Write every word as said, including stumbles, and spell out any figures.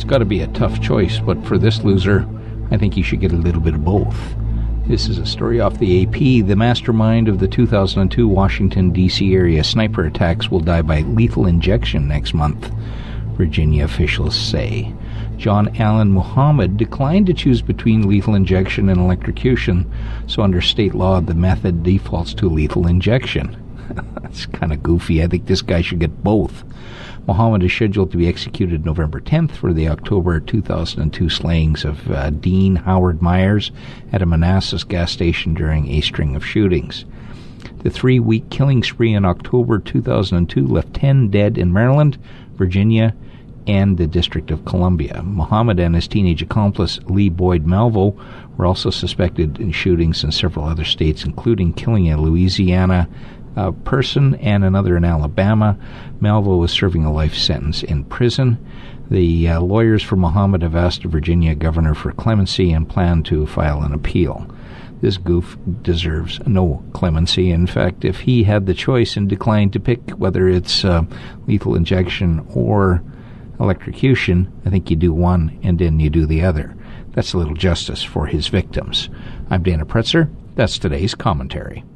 got to be a tough choice, but for this loser, I think he should get a little bit of both. This is a story off the A P. The mastermind of the two thousand two Washington, D C area sniper attacks will die by lethal injection next month, Virginia officials say. John Allen Muhammad declined to choose between lethal injection and electrocution, so under state law, the method defaults to lethal injection. That's kind of goofy. I think this guy should get both. Muhammad is scheduled to be executed November tenth for the October two thousand two slayings of uh, Dean Howard Myers at a Manassas gas station during a string of shootings. The three-week killing spree in October two thousand two left ten dead in Maryland, Virginia, and the District of Columbia. Muhammad and his teenage accomplice Lee Boyd Malvo were also suspected in shootings in several other states, including killing a Louisiana uh, person and another in Alabama. Malvo was serving a life sentence in prison. The uh, lawyers for Muhammad have asked the Virginia governor for clemency and plan to file an appeal. This goof deserves no clemency. In fact, if he had the choice and declined to pick whether it's uh, lethal injection or electrocution, I think you do one and then you do the other. That's a little justice for his victims. I'm Dana Pretzer. That's today's commentary.